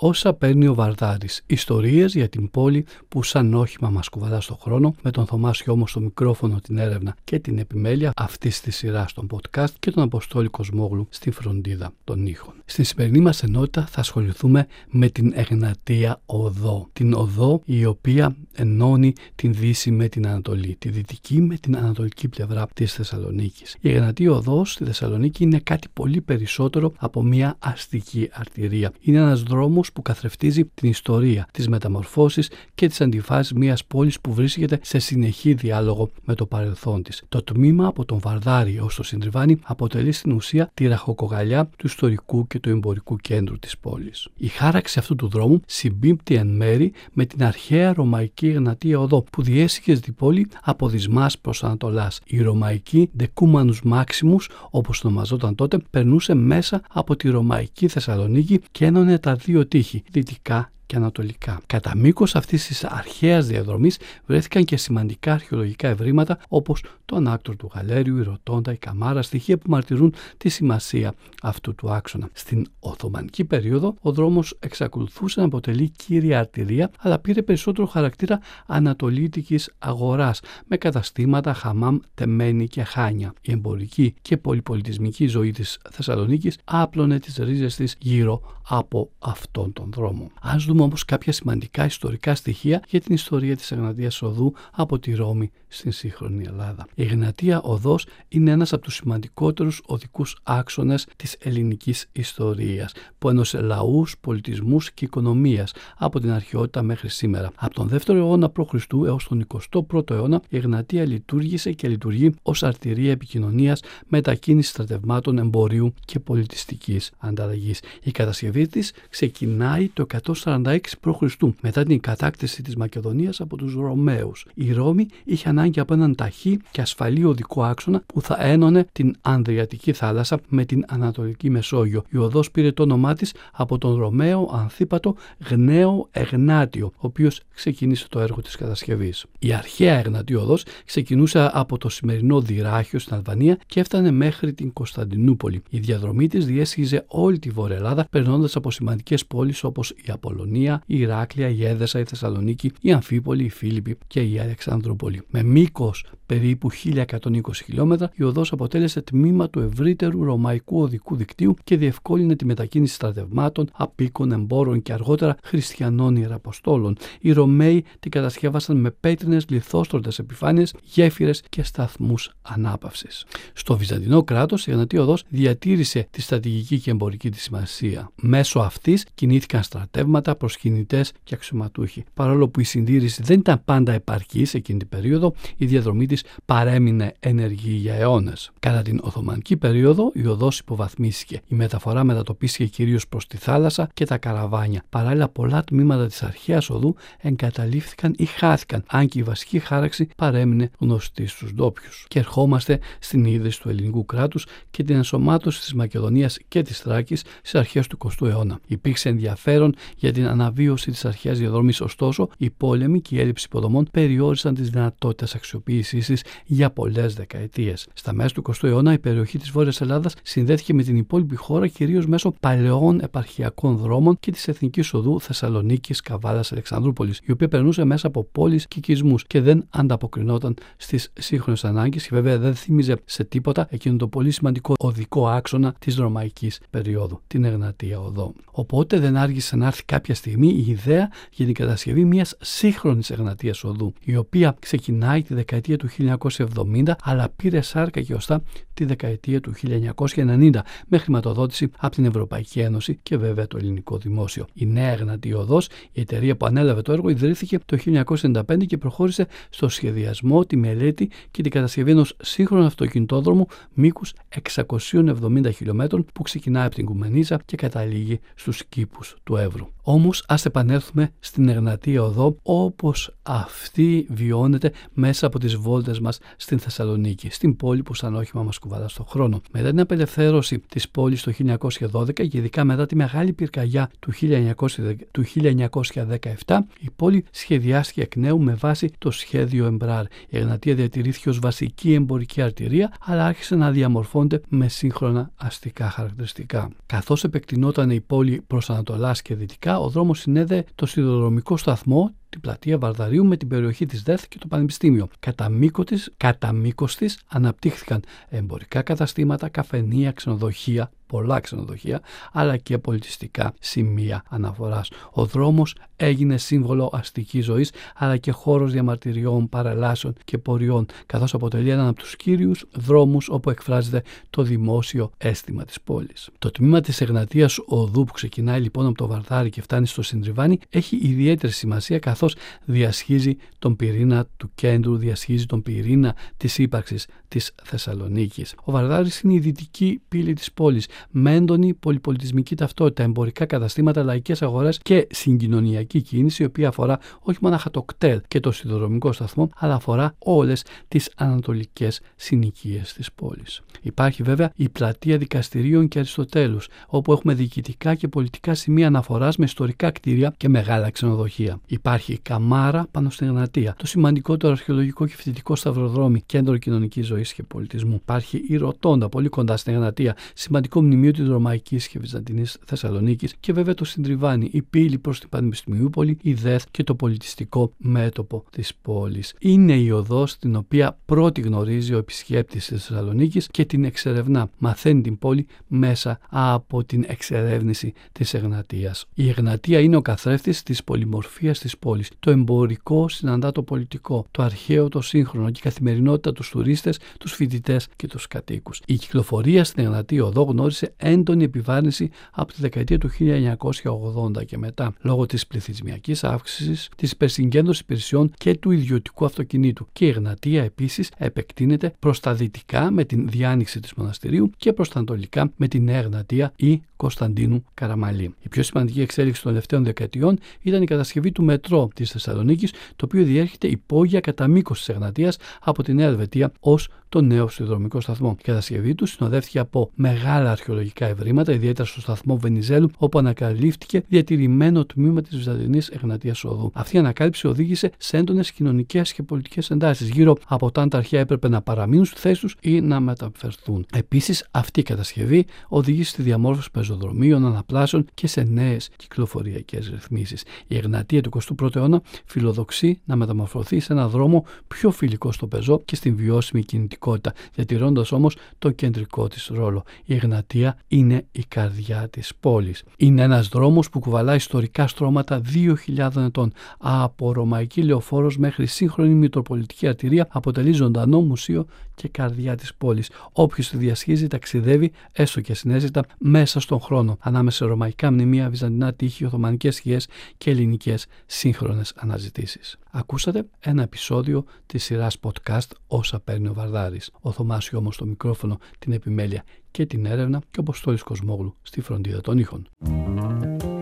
Όσα παίρνει ο Βαρδάρης. Ιστορίες για την πόλη που σαν όχημα μας κουβαλά στον χρόνο, με τον Θωμάς Χιώμο στο μικρόφωνο, την έρευνα και την επιμέλεια αυτής της σειράς των podcast και τον Αποστόλη Κοσμόγλου στη φροντίδα των ήχων. Στην σημερινή μας ενότητα θα ασχοληθούμε με την Εγνατία Οδό. Την οδό η οποία ενώνει την Δύση με την Ανατολή, τη Δυτική με την Ανατολική πλευρά της Θεσσαλονίκης. Η Εγνατία Οδός στη Θεσσαλονίκη είναι κάτι πολύ περισσότερο από μια αστική αρτηρία. Είναι ένας δρόμος που καθρεφτίζει την ιστορία, τις μεταμορφώσεις και τις αντιφάσεις μιας πόλης που βρίσκεται σε συνεχή διάλογο με το παρελθόν της. Το τμήμα από τον Βαρδάρη ως το Συντριβάνι αποτελεί στην ουσία τη ραχοκοκαλιά του ιστορικού και του εμπορικού κέντρου της πόλης. Η χάραξη αυτού του δρόμου συμπίπτει εν μέρη με την αρχαία ρωμαϊκή Εγνατία Οδό που διέσχιζε την πόλη από Δυσμάς προς Ανατολάς. Η ρωμαϊκή Decumanus Maximus, όπως ονομαζόταν τότε, περνούσε μέσα από τη ρωμαϊκή Θεσσαλονίκη και ένωνε τα δύο τείχη, δυτικά και ανατολικά. Κατά μήκος αυτής της αρχαίας διαδρομής βρέθηκαν και σημαντικά αρχαιολογικά ευρήματα όπως το ανάκτορ του Γαλέριου, η Ρωτόντα, η Καμάρα, στοιχεία που μαρτυρούν τη σημασία αυτού του άξονα. Στην Οθωμανική περίοδο ο δρόμος εξακολουθούσε να αποτελεί κύρια αρτηρία, αλλά πήρε περισσότερο χαρακτήρα ανατολίτικης αγοράς με καταστήματα, χαμάμ, τεμένη και χάνια. Η εμπορική και πολυπολιτισμική ζωή της Θεσσαλονίκης άπλωνε τις ρίζες της γύρω από αυτόν τον δρόμο. Ας δούμε όμως κάποια σημαντικά ιστορικά στοιχεία για την ιστορία της Εγνατίας Οδού από τη Ρώμη στην σύγχρονη Ελλάδα. Η Εγνατία Οδός είναι ένας από τους σημαντικότερους οδικούς άξονες της ελληνικής ιστορίας που ένωσε λαούς, πολιτισμούς και οικονομίας από την αρχαιότητα μέχρι σήμερα. Από τον 2ο αιώνα π.Χ. έως τον 21ο αιώνα η Εγνατία λειτουργήσε και λειτουργεί ως αρτηρία επικοινωνίας, μετακίνησης στρατευμάτων, εμπορίου και πολιτιστικής ανταλλαγής. Η κατασκευή της ξεκινάει το 146 π.Χ. μετά την κατάκτηση της Μακεδονίας από τους Ρωμαίους. Η Ρώμη είχε ανάγκη από έναν ταχύ και ασφαλή οδικό άξονα που θα ένωνε την Ανδριατική θάλασσα με την Ανατολική Μεσόγειο. Η οδός πήρε το όνομά της από τον Ρωμαίο Ανθίπατο Γνέο Εγνάτιο, ο οποίος ξεκίνησε το έργο της κατασκευής. Η αρχαία Εγνατία Οδός ξεκινούσε από το σημερινό Δυράχιο στην Αλβανία και έφτανε μέχρι την Κωνσταντινούπολη. Η διαδρομή της διέσχιζε όλη τη Βόρεια Ελλάδα, περνώντας από σημαντικές πόλεις όπως η Απολωνία, η Ηράκλεια, η Έδεσα, η Θεσσαλονίκη, η Αμφίπολη, η Φίλιππη και η Αλεξανδρούπολη. Με μήκος περίπου 1120 χιλιόμετρα, η οδός αποτέλεσε τμήμα του ευρύτερου ρωμαϊκού οδικού δικτύου και διευκόλυνε τη μετακίνηση στρατευμάτων, απίκων, εμπόρων και αργότερα χριστιανών ιεραποστόλων. Οι Ρωμαίοι την κατασκεύασαν με πέτρινες λιθόστρωτες επιφάνειες, γέφυρες και σταθμούς ανάπαυσης. Στο Βυζαντινό κράτος, η Εγνατία Οδός διατήρησε τη στρατηγική και εμπορική της σημασία. Μέσω αυτής κινήθηκαν στρατεύματα, προσκυνητές και αξιωματούχοι. Παρόλο που η συντήρηση δεν ήταν πάντα επαρκής εκείνη την περίοδο, η διαδρομή της παρέμεινε ενεργή για αιώνες. Κατά την Οθωμανική περίοδο, η οδός υποβαθμίστηκε. Η μεταφορά μετατοπίστηκε κυρίως προς τη θάλασσα και τα καραβάνια. Παράλληλα, πολλά τμήματα της αρχαίας οδού εγκαταλείφθηκαν ή χάθηκαν, αν και η βασική χάραξη παρέμεινε γνωστή στους ντόπιους. Και ερχόμαστε στην ίδρυση του ελληνικού κράτους και την ενσωμάτωση της Μακεδονίας και της Θράκης στις αρχές του 20ου αιώνα. Υπήρξε ενδιαφέρον για την αναβίωση της αρχαίας διαδρομής, ωστόσο, οι πόλεμοι και η έλλειψη υποδομών περιόρισαν τις δυνατότητες αξιοποίησής της για πολλές δεκαετίες. Στα μέσα του 20ου αιώνα, η περιοχή της Βόρειας Ελλάδας συνδέθηκε με την υπόλοιπη χώρα κυρίως μέσω παλαιών επαρχιακών δρόμων και της Εθνικής Οδού Θεσσαλονίκης, Καβάλας, Αλεξανδρούπολης, η οποία περνούσε μέσα από πόλεις και οικισμούς και δεν ανταποκρινόταν στις σύγχρονες ανάγκες και βέβαια δεν θύμιζε σε τίποτα εκείνο το πολύ σημαντικό οδικό άξονα της ρωμαϊκής περίοδου, την Εγνατία Οδό. Οπότε δεν άργησε να έρθει κάποια στιγμή η ιδέα για την κατασκευή μιας σύγχρονης Εγνατίας Οδού, η οποία ξεκινάει τη δεκαετία του 1970 αλλά πήρε σάρκα και οστά τη δεκαετία του 1990 με χρηματοδότηση από την Ευρωπαϊκή Ένωση και βέβαια το ελληνικό δημόσιο. Η νέα Εγνατία Οδός, η εταιρεία που ανέλαβε το έργο, ιδρύθηκε το 1995 και προχώρησε στο σχεδιασμό, τη μελέτη και την κατασκευή ενός σύγχρονου αυτοκινητόδρομου μήκους 670 χιλιόμετρων που ξεκινάει από την Κουμενίζα και καταλήγει στους κήπους του Εύρου. Όμως ας επανέλθουμε στην Εγνατία Οδό όπως αυτή βιώνεται μέσα από τις βόλτες μας στην Θεσσαλονίκη, στην πόλη που σαν όχημα μας κουβαλά στον χρόνο. Μετά την απελευθέρωση της πόλης το 1912 και ειδικά μετά τη μεγάλη πυρκαγιά του 1917, η πόλη σχεδιάστηκε εκ νέου με βάση το σχέδιο Εμπράρ. Η Εγνατία διατηρήθηκε ως βασική εμπορική αρτηρία, αλλά άρχισε να διαμορφώνεται με σύγχρονα αστικά χαρακτηριστικά. Καθώς επεκτηνόταν η πόλη προς Ανατολάς και Δυτικά, Αρχικά ο δρόμος συνέδεε το σιδηροδρομικό σταθμό, την πλατεία Βαρδαρίου, με την περιοχή της ΔΕΘ και το Πανεπιστήμιο. Κατά μήκος της αναπτύχθηκαν εμπορικά καταστήματα, καφενεία, ξενοδοχεία, πολλά ξενοδοχεία, αλλά και πολιτιστικά σημεία αναφοράς. Ο δρόμος έγινε σύμβολο αστικής ζωής, αλλά και χώρος διαμαρτυριών, παρελάσεων και ποριών, καθώς αποτελεί έναν από τους κύριους δρόμους όπου εκφράζεται το δημόσιο αίσθημα της πόλης. Το τμήμα της Εγνατίας Οδού, που ξεκινάει λοιπόν από το Βαρδάρι και φτάνει στο Συνδριβάνι, έχει ιδιαίτερη σημασία, καθώς διασχίζει τον πυρήνα του κέντρου, διασχίζει τον πυρήνα της ύπαρξης της Θεσσαλονίκης. Ο Βαρδάρης είναι η δυτική πύλη της πόλης, με έντονη πολυπολιτισμική ταυτότητα, εμπορικά καταστήματα, λαϊκές αγορές και συγκοινωνιακή κίνηση, η οποία αφορά όχι μόνο το κτέλ και το σιδηροδρομικό σταθμό, αλλά αφορά όλες τις ανατολικές συνοικίες της πόλης. Υπάρχει βέβαια η πλατεία Δικαστηρίων και Αριστοτέλους, όπου έχουμε διοικητικά και πολιτικά σημεία αναφοράς με ιστορικά κτίρια και μεγάλα ξενοδοχεία. Υπάρχει η Καμάρα πάνω στην Εγνατία, το σημαντικότερο αρχαιολογικό και φοιτητικό σταυροδρόμι, κέντρο κοινωνικής ζωής και πολιτισμού. Υπάρχει η Ρωτώντα, πολύ κοντά στην Εγνατία, σημαντικό μνημείο της Ρωμαϊκής και Βυζαντινής Θεσσαλονίκης, και βέβαια το Συνδριβάνι, η πύλη προς την Πανεπιστημιούπολη, η ΔΕΘ και το πολιτιστικό μέτωπο της πόλης. Είναι η οδός την οποία πρώτη γνωρίζει ο επισκέπτης της Θεσσαλονίκης και την εξερευνά. Μαθαίνει την πόλη μέσα από την εξερεύνηση της Εγνατίας. Η Εγνατία είναι ο καθρέφτης της πολυμορφίας της πόλης. Το εμπορικό συναντά το πολιτικό, το αρχαίο το σύγχρονο και η καθημερινότητα τους τουρίστες, τους φοιτητές και τους κατοίκους. Η κυκλοφορία στην Εγνατία Οδό γνώρισε έντονη επιβάρυνση από τη δεκαετία του 1980 και μετά, λόγω της πληθυσμιακής αύξησης, της υπερσυγκέντρωσης υπηρεσιών και του ιδιωτικού αυτοκινήτου. Και η Εγνατία επίσης επεκτείνεται προς τα δυτικά με την διάνοιξη της μοναστηρίου και προς τα ανατολικά με την Νέα Εγνατία ή Κωνσταντίνου Καραμαλή. Η πιο σημαντική εξέλιξη των τελευταίων δεκαετιών ήταν η κατασκευή του μετρό της Θεσσαλονίκης, το οποίο διέρχεται υπόγεια κατά μήκος της Εγνατίας από τη Νέα Ελβετία ως το νέο σιδηροδρομικό σταθμό. Η κατασκευή του συνοδεύτηκε από μεγάλα αρχαιολογικά ευρήματα, ιδιαίτερα στο σταθμό Βενιζέλου, όπου ανακαλύφθηκε διατηρημένο τμήμα της Βυζαντινής Εγνατίας Οδού. Αυτή η ανακάλυψη οδήγησε σε έντονες κοινωνικές και πολιτικές εντάσεις γύρω από το αν τα αρχαία έπρεπε να παραμείνουν στη θέση τους ή να μεταφερθούν. Επίσης, αυτή η κατασκευή οδήγησε στη διαμόρφωση πεζοδρομίων, αναπλάσεων και σε νέες κυκλοφοριακές ρυθμίσεις. Η Εγνατία του 21ου αιώνα φιλοδοξεί να μεταμορφωθεί σε έναν δρόμο πιο φιλικό στο πεζό και στην βιώσιμη κινητικότητα, διατηρώντας όμως το κεντρικό της ρόλο. Η Εγνατία είναι η καρδιά της πόλης. Είναι ένας δρόμος που κουβαλά ιστορικά στρώματα 2.000 ετών. Από ρωμαϊκή λεωφόρος μέχρι σύγχρονη μητροπολιτική αρτηρία, αποτελεί ζωντανό μουσείο και καρδιά της πόλης. Όποιος τη διασχίζει ταξιδεύει, έστω και ασυναίσθητα, μέσα στον χρόνο, ανάμεσα σε ρωμαϊκά μνημεία, βυζαντινά τείχη, οθωμανικές σκιές και ελληνικές σύγχρονες αναζητήσεις. Ακούσατε ένα επεισόδιο της σειράς podcast «Όσα παίρνει ο Βαρδάρης». Ο Θωμάς όμως στο μικρόφωνο, την επιμέλεια και την έρευνα, και ο Αποστόλης Κοσμόγλου στη φροντίδα των ήχων.